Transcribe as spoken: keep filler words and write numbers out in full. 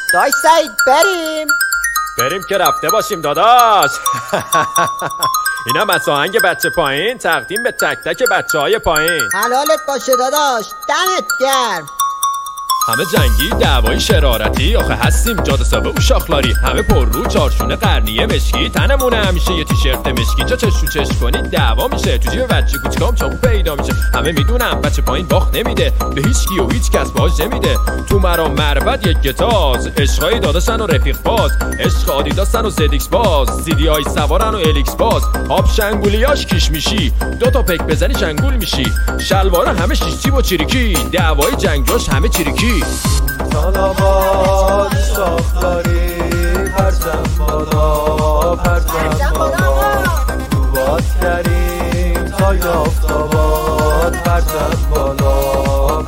داش سعید بریم بریم که رفته باشیم داداش. اینم از آهنگ بچه پایین تقدیم به تک تک بچه های پایین. حلالت باشه داداش، دمت گرم. همه جنگی دعوای شرارتی، آخه هستیم جاده سابه و شاخلاری. همه پر رو چارشونه قرنیه مشکی، تنمونه همیشه یه تیشرت مشکی. جا چش رو چش کنید دعوا میشه، تو جیب بچه کوچیکام چاقو پیدا میشه. همه میدونم بچه پایین باخت نمیده به هیچ کی و هیچ کس باج نمیده. تو مرام مربد یک گتاز، عشقای داداشن و رفیق باز، عشق آدیداسن و زدیکس باز، سیدی های سوارن و الیکس باز. آب شنگولیاش کیش میشی، دو تا پک بزنی شنگول میشی. شلوارا همه شیشتی با چیریکی، دعوای جنگاش همه چیریکی. سلامات شاخداری پرچم بالا پرچم بالا